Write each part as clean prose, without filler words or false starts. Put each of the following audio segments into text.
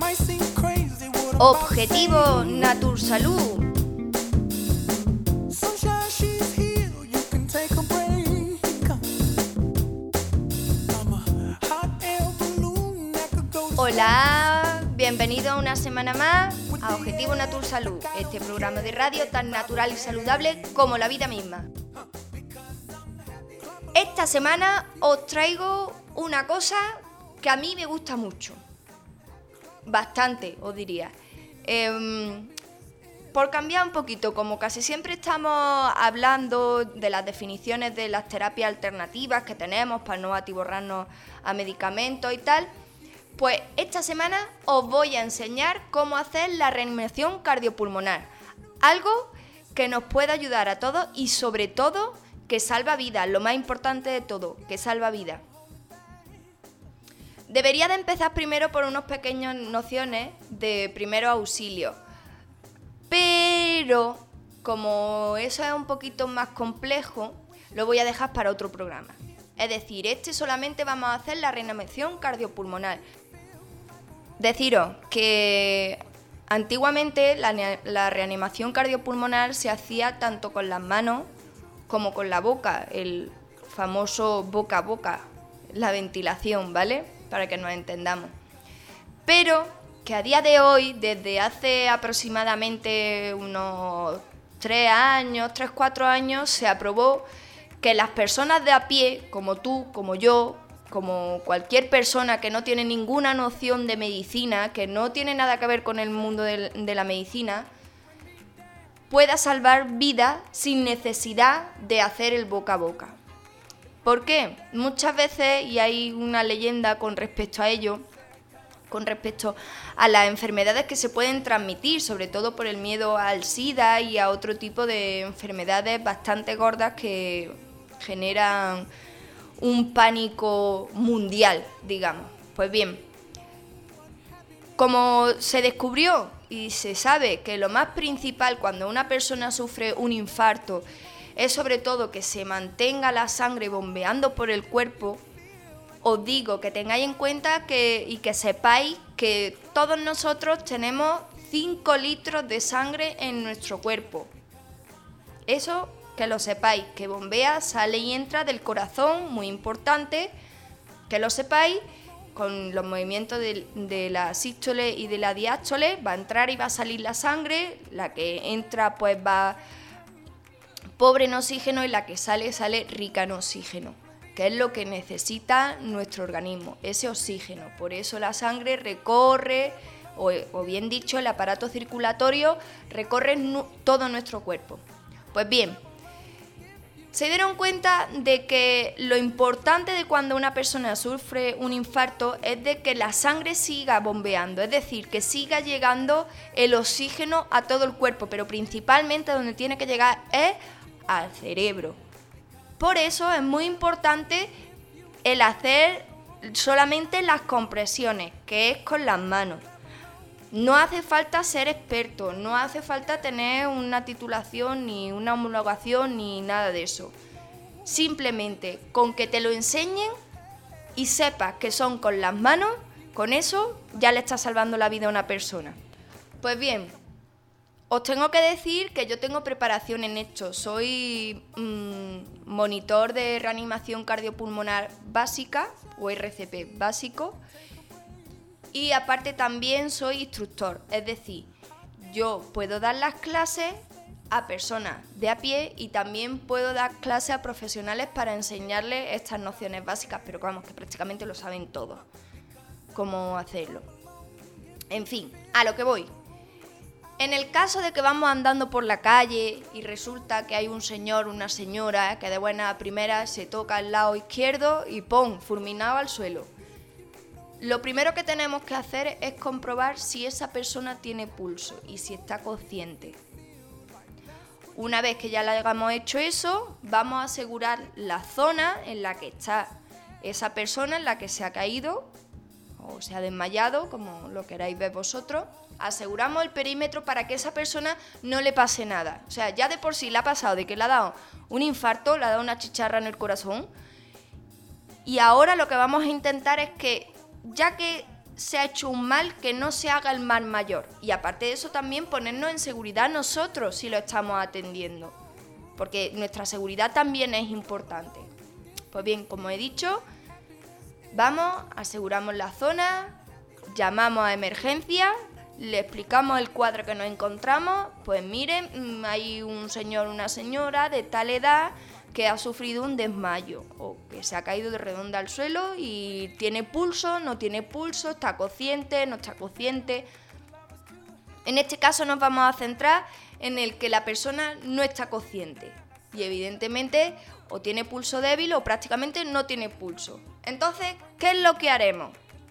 Objetivo Natursalud. Hola, bienvenido una semana más a Objetivo Natursalud, este programa de radio tan natural y saludable como la vida misma. Esta semana os traigo una cosa que a mí me gusta mucho, bastante os diría. Por cambiar un poquito, como casi siempre estamos hablando de las definiciones de las terapias alternativas que tenemos para no atiborrarnos a medicamentos y tal, pues esta semana os voy a enseñar cómo hacer la reanimación cardiopulmonar, algo que nos puede ayudar a todos y sobre todo que salva vidas, lo más importante de todo, que salva vidas. Debería de empezar primero por unas pequeñas nociones de primeros auxilios, pero como eso es un poquito más complejo, lo voy a dejar para otro programa. Es decir, solamente vamos a hacer la reanimación cardiopulmonar. Deciros que antiguamente la reanimación cardiopulmonar se hacía tanto con las manos como con la boca, el famoso boca a boca, la ventilación, ¿vale? Para que nos entendamos. Pero que a día de hoy, desde hace aproximadamente unos 4 años, se aprobó que las personas de a pie, como tú, como yo, como cualquier persona que no tiene ninguna noción de medicina, que no tiene nada que ver con el mundo de la medicina, pueda salvar vidas sin necesidad de hacer el boca a boca. ¿Por qué? Muchas veces, y hay una leyenda con respecto a ello, con respecto a las enfermedades que se pueden transmitir, sobre todo por el miedo al SIDA y a otro tipo de enfermedades bastante gordas que generan un pánico mundial, digamos. Pues bien, como se descubrió y se sabe que lo más principal cuando una persona sufre un infarto es sobre todo que se mantenga la sangre bombeando por el cuerpo, os digo que tengáis en cuenta y que sepáis que todos nosotros tenemos 5 litros de sangre en nuestro cuerpo. Eso que lo sepáis, que bombea, sale y entra del corazón, muy importante, que lo sepáis, con los movimientos de la sístole y de la diástole, va a entrar y va a salir la sangre, la que entra pues va pobre en oxígeno y la que sale rica en oxígeno, que es lo que necesita nuestro organismo, ese oxígeno. Por eso la sangre recorre, o bien dicho, el aparato circulatorio recorre todo nuestro cuerpo. Pues bien, se dieron cuenta de que lo importante de cuando una persona sufre un infarto es de que la sangre siga bombeando, es decir, que siga llegando el oxígeno a todo el cuerpo, pero principalmente donde tiene que llegar es al cerebro. Por eso es muy importante el hacer solamente las compresiones, que es con las manos. No hace falta ser experto, no hace falta tener una titulación ni una homologación ni nada de eso. Simplemente con que te lo enseñen y sepas que son con las manos, con eso ya le estás salvando la vida a una persona. Pues bien, os tengo que decir que yo tengo preparación en esto. Soy monitor de reanimación cardiopulmonar básica o RCP básico. Y aparte también soy instructor, es decir, yo puedo dar las clases a personas de a pie y también puedo dar clases a profesionales para enseñarles estas nociones básicas, pero vamos, que prácticamente lo saben todos, cómo hacerlo. En fin, a lo que voy. En el caso de que vamos andando por la calle y resulta que hay un señor, una señora que de buena primera se toca al lado izquierdo y ¡pum!, fulminado al suelo. Lo primero que tenemos que hacer es comprobar si esa persona tiene pulso y si está consciente. Una vez que ya le hayamos hecho eso, vamos a asegurar la zona en la que está esa persona, en la que se ha caído o se ha desmayado, como lo queráis ver vosotros. Aseguramos el perímetro para que a esa persona no le pase nada. O sea, ya de por sí le ha pasado de que le ha dado un infarto, le ha dado una chicharra en el corazón. Y ahora lo que vamos a intentar es que, ya que se ha hecho un mal, que no se haga el mal mayor. Y aparte de eso también ponernos en seguridad nosotros si lo estamos atendiendo, porque nuestra seguridad también es importante. Pues bien, como he dicho, vamos, aseguramos la zona, llamamos a emergencia, le explicamos el cuadro que nos encontramos. Pues miren, hay un señor o una señora de tal edad que ha sufrido un desmayo o que se ha caído de redonda al suelo y tiene pulso, no tiene pulso, está consciente, no está consciente. En este caso nos vamos a centrar en el que la persona no está consciente y evidentemente o tiene pulso débil o prácticamente no tiene pulso. Entonces, ¿qué es lo que haremos?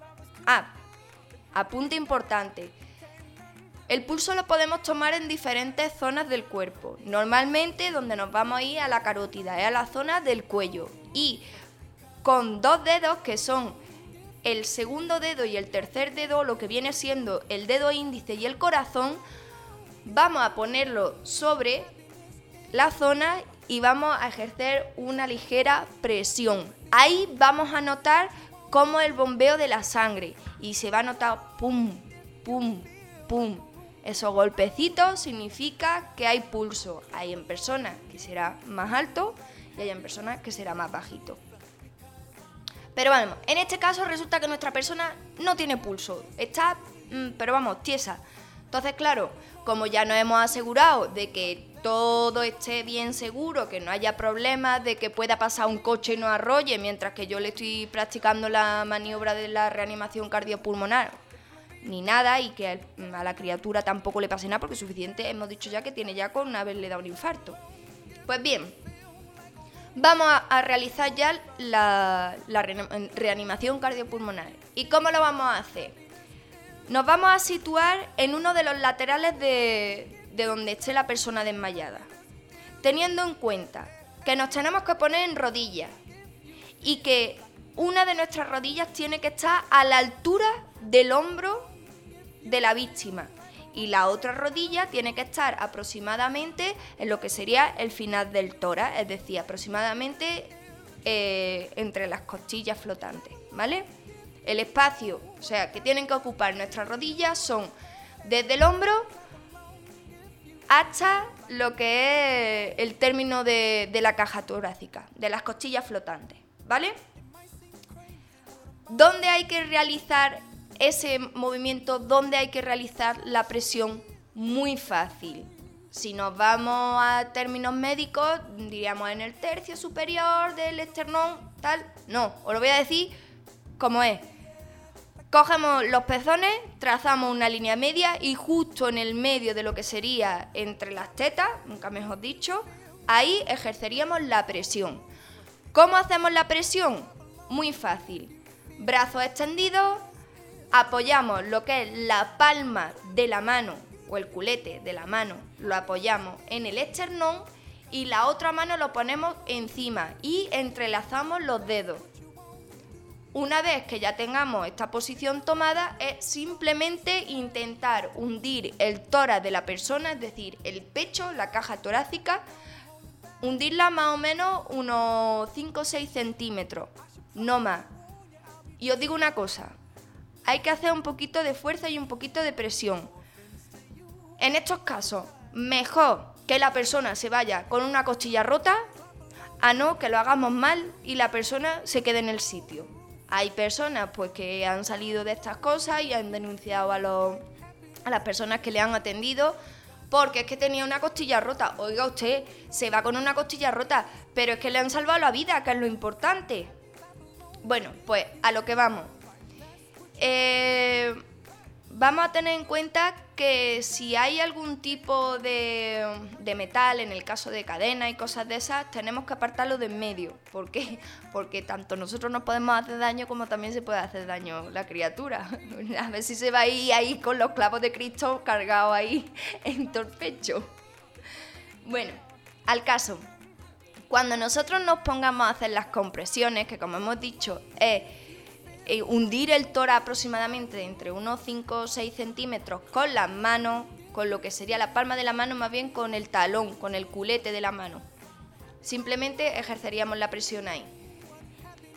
Apunte importante. El pulso lo podemos tomar en diferentes zonas del cuerpo. Normalmente donde nos vamos a ir a la carótida, es a la zona del cuello. Y con 2 dedos, que son el segundo dedo y el tercer dedo, lo que viene siendo el dedo índice y el corazón, vamos a ponerlo sobre la zona y vamos a ejercer una ligera presión. Ahí vamos a notar cómo el bombeo de la sangre y se va a notar pum, pum, pum. Esos golpecitos significa que hay pulso. Hay en personas que será más alto y hay en personas que será más bajito. Pero vamos, en este caso resulta que nuestra persona no tiene pulso. Está, tiesa. Entonces, claro, como ya nos hemos asegurado de que todo esté bien seguro, que no haya problemas, de que pueda pasar un coche y no arrolle mientras que yo le estoy practicando la maniobra de la reanimación cardiopulmonar, ni nada, y que a la criatura tampoco le pase nada, porque suficiente hemos dicho ya que tiene ya con haberle dado un infarto. Pues bien, vamos a realizar ya la reanimación cardiopulmonar. ¿Y cómo lo vamos a hacer? Nos vamos a situar en uno de los laterales de donde esté la persona desmayada, teniendo en cuenta que nos tenemos que poner en rodillas y que una de nuestras rodillas tiene que estar a la altura del hombro de la víctima y la otra rodilla tiene que estar aproximadamente en lo que sería el final del tórax, es decir, aproximadamente entre las costillas flotantes, ¿vale? El espacio, o sea, que tienen que ocupar nuestras rodillas son desde el hombro hasta lo que es el término de la caja torácica, de las costillas flotantes, ¿vale? ¿Dónde hay que realizar ese movimiento? ¿Dónde hay que realizar la presión? Muy fácil. Si nos vamos a términos médicos, diríamos en el tercio superior del esternón, tal. No, os lo voy a decir como es. Cogemos los pezones, trazamos una línea media y justo en el medio de lo que sería entre las tetas, nunca mejor dicho, ahí ejerceríamos la presión. ¿Cómo hacemos la presión? Muy fácil. Brazos extendidos, apoyamos lo que es la palma de la mano o el culete de la mano, lo apoyamos en el esternón y la otra mano lo ponemos encima y entrelazamos los dedos. Una vez que ya tengamos esta posición tomada, es simplemente intentar hundir el tórax de la persona, es decir, el pecho, la caja torácica, hundirla más o menos unos 5 o 6 centímetros, no más. Y os digo una cosa, hay que hacer un poquito de fuerza y un poquito de presión. En estos casos, mejor que la persona se vaya con una costilla rota a no que lo hagamos mal y la persona se quede en el sitio. Hay personas pues que han salido de estas cosas y han denunciado a las personas que le han atendido porque es que tenía una costilla rota. Oiga usted, se va con una costilla rota, pero es que le han salvado la vida, que es lo importante. Bueno, pues a lo que vamos. Vamos a tener en cuenta que si hay algún tipo de metal, en el caso de cadena y cosas de esas, tenemos que apartarlo de en medio. ¿Por qué? Porque tanto nosotros nos podemos hacer daño como también se puede hacer daño la criatura. A ver si se va a ir ahí con los clavos de Cristo cargados ahí en todo el pecho. Bueno, al caso. Cuando nosotros nos pongamos a hacer las compresiones, que como hemos dicho es hundir el tórax aproximadamente entre unos 5 o 6 centímetros con las manos, con lo que sería la palma de la mano, más bien con el talón, con el culete de la mano. Simplemente ejerceríamos la presión ahí.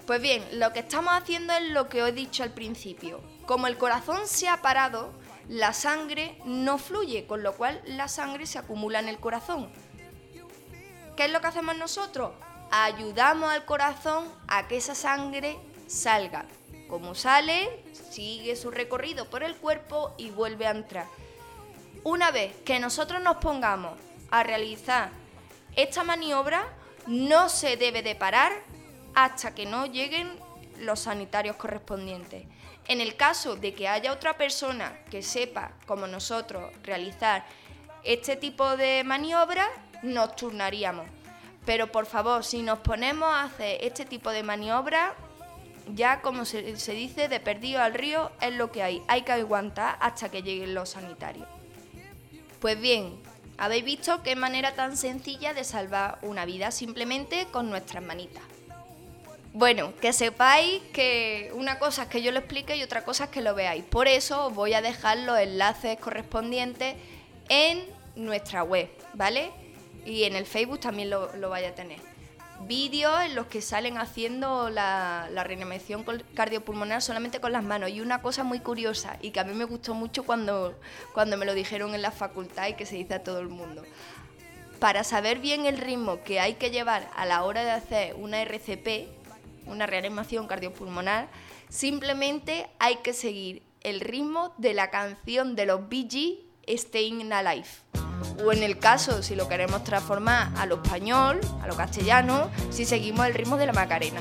Pues bien, lo que estamos haciendo es lo que os he dicho al principio. Como el corazón se ha parado, la sangre no fluye, con lo cual la sangre se acumula en el corazón. ¿Qué es lo que hacemos nosotros? Ayudamos al corazón a que esa sangre salga. Como sale, sigue su recorrido por el cuerpo y vuelve a entrar. Una vez que nosotros nos pongamos a realizar esta maniobra, no se debe de parar hasta que no lleguen los sanitarios correspondientes. En el caso de que haya otra persona que sepa, como nosotros, realizar este tipo de maniobras, nos turnaríamos. Pero por favor, si nos ponemos a hacer este tipo de maniobras, ya como se dice, de perdido al río es lo que hay. Hay que aguantar hasta que lleguen los sanitarios. Pues bien, habéis visto qué manera tan sencilla de salvar una vida simplemente con nuestras manitas. Bueno, que sepáis que una cosa es que yo lo explique y otra cosa es que lo veáis. Por eso os voy a dejar los enlaces correspondientes en nuestra web, ¿vale? Y en el Facebook también lo vais a tener. Vídeos en los que salen haciendo la reanimación cardiopulmonar solamente con las manos. Y una cosa muy curiosa y que a mí me gustó mucho cuando me lo dijeron en la facultad y que se dice a todo el mundo. Para saber bien el ritmo que hay que llevar a la hora de hacer una RCP, una reanimación cardiopulmonar, simplemente hay que seguir el ritmo de la canción de los Bee Gees, Staying Alive. O en el caso, si lo queremos transformar a lo español, a lo castellano, si seguimos el ritmo de la Macarena.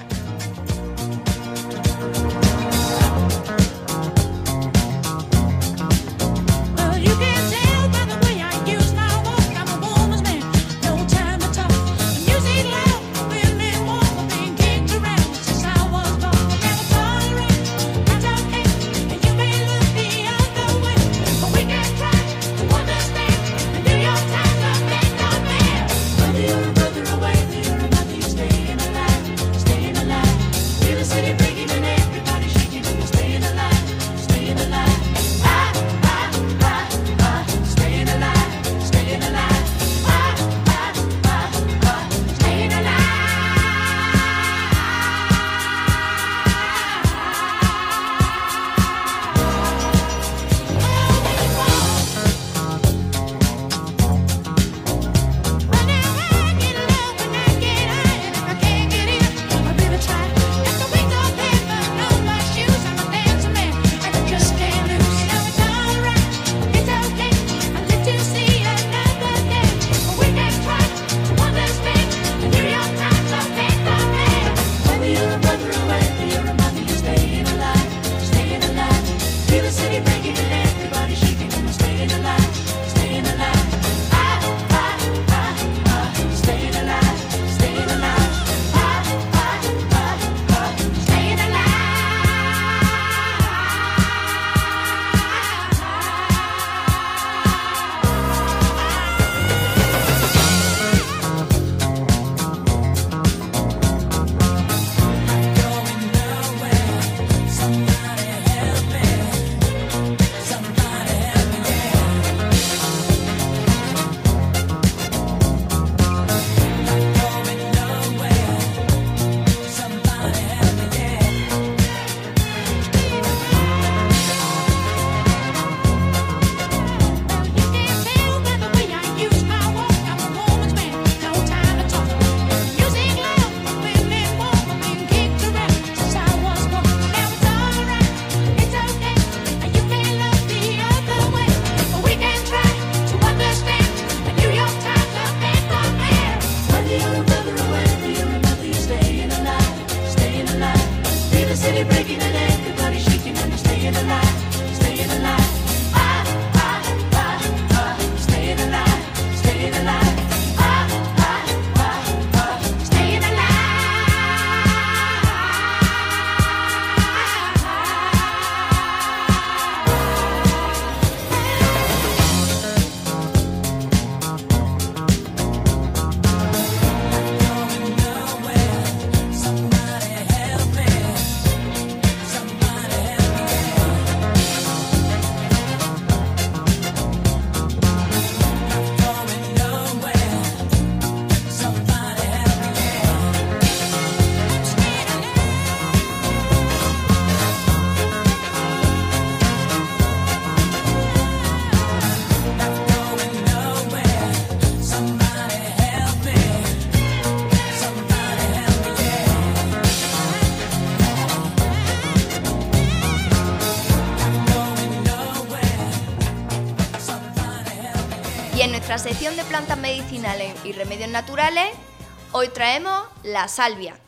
nuestra sección de plantas medicinales y remedios naturales, hoy traemos la salvia.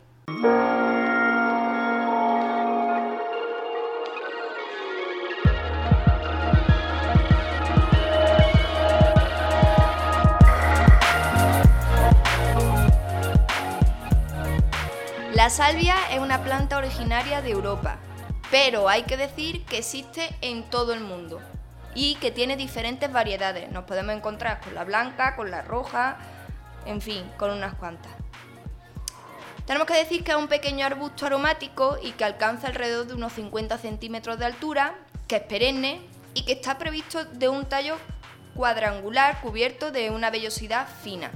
La salvia es una planta originaria de Europa, pero hay que decir que existe en todo el mundo y que tiene diferentes variedades. Nos podemos encontrar con la blanca, con la roja, en fin, con unas cuantas. Tenemos que decir que es un pequeño arbusto aromático y que alcanza alrededor de unos 50 centímetros de altura, que es perenne y que está previsto de un tallo cuadrangular cubierto de una vellosidad fina.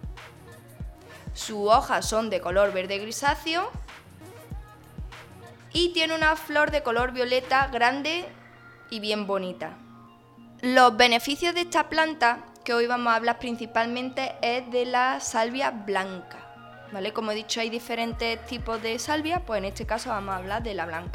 Sus hojas son de color verde grisáceo y tiene una flor de color violeta grande y bien bonita. Los beneficios de esta planta, que hoy vamos a hablar principalmente, es de la salvia blanca, ¿vale? Como he dicho, hay diferentes tipos de salvia, pues en este caso vamos a hablar de la blanca.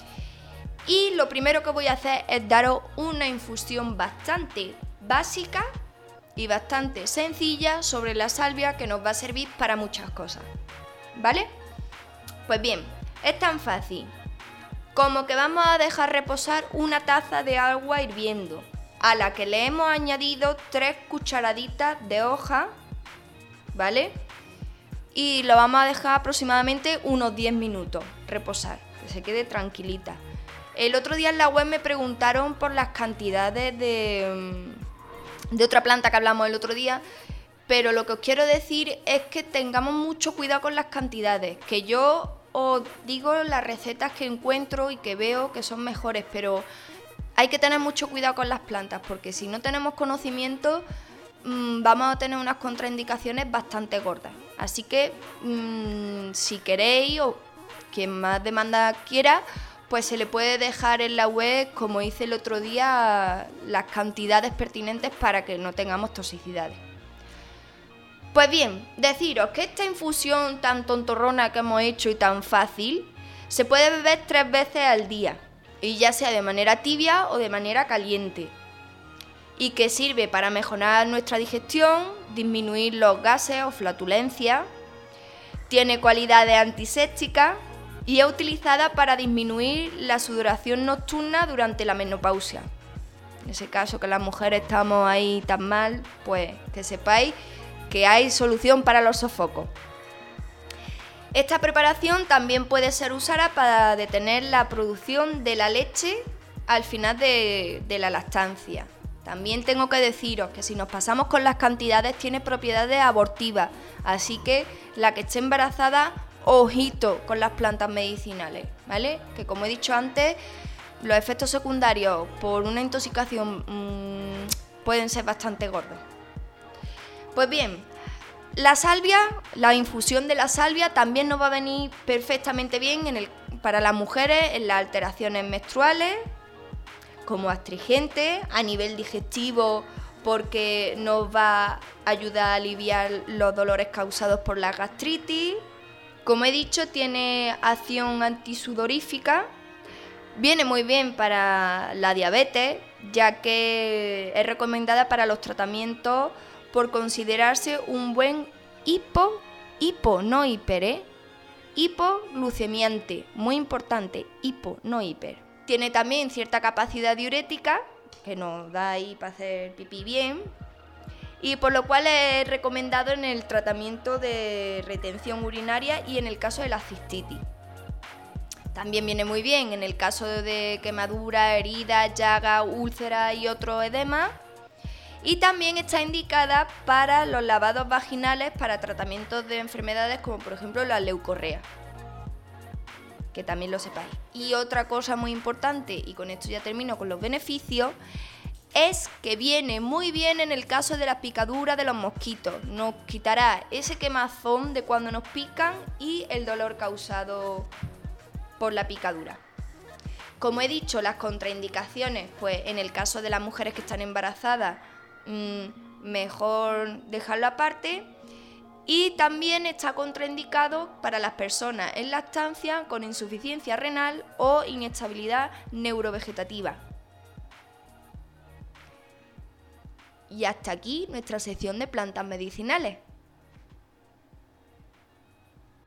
Y lo primero que voy a hacer es daros una infusión bastante básica y bastante sencilla sobre la salvia, que nos va a servir para muchas cosas, ¿vale? Pues bien, es tan fácil como que vamos a dejar reposar una taza de agua hirviendo, a la que le hemos añadido 3 cucharaditas de hoja, ¿vale? Y lo vamos a dejar aproximadamente unos 10 minutos reposar, que se quede tranquilita. El otro día en la web me preguntaron por las cantidades de otra planta que hablamos el otro día, pero lo que os quiero decir es que tengamos mucho cuidado con las cantidades, que yo os digo las recetas que encuentro y que veo que son mejores, pero hay que tener mucho cuidado con las plantas, porque si no tenemos conocimiento vamos a tener unas contraindicaciones bastante gordas. Así que si queréis, o quien más demanda quiera, pues se le puede dejar en la web, como hice el otro día, las cantidades pertinentes para que no tengamos toxicidades. Pues bien, deciros que esta infusión tan tontorrona que hemos hecho y tan fácil, se puede beber 3 veces al día, y ya sea de manera tibia o de manera caliente, y que sirve para mejorar nuestra digestión, disminuir los gases o flatulencias, tiene cualidades antisépticas, y es utilizada para disminuir la sudoración nocturna durante la menopausia. En ese caso que las mujeres estamos ahí tan mal, pues que sepáis que hay solución para los sofocos. Esta preparación también puede ser usada para detener la producción de la leche al final de la lactancia. También tengo que deciros que si nos pasamos con las cantidades tiene propiedades abortivas, así que la que esté embarazada, ojito con las plantas medicinales, ¿vale? Que como he dicho antes, los efectos secundarios por una intoxicación pueden ser bastante gordos. Pues bien, la salvia, la infusión de la salvia también nos va a venir perfectamente bien para las mujeres en las alteraciones menstruales, como astringente, a nivel digestivo, porque nos va a ayudar a aliviar los dolores causados por la gastritis. Como he dicho, tiene acción antisudorífica, viene muy bien para la diabetes, ya que es recomendada para los tratamientos por considerarse un buen hipoglucemiante, muy importante, hipo, no hiper. Tiene también cierta capacidad diurética, que nos da ahí para hacer pipí bien, y por lo cual es recomendado en el tratamiento de retención urinaria y en el caso de la cistitis. También viene muy bien en el caso de quemaduras, heridas, llagas, úlceras y otros edemas. Y también está indicada para los lavados vaginales para tratamientos de enfermedades como por ejemplo la leucorrea, que también lo sepáis. Y otra cosa muy importante, y con esto ya termino con los beneficios, es que viene muy bien en el caso de las picaduras de los mosquitos. Nos quitará ese quemazón de cuando nos pican y el dolor causado por la picadura. Como he dicho, las contraindicaciones, pues en el caso de las mujeres que están embarazadas, mejor dejarlo aparte. Y también está contraindicado para las personas en lactancia con insuficiencia renal o inestabilidad neurovegetativa. Y hasta aquí nuestra sección de plantas medicinales.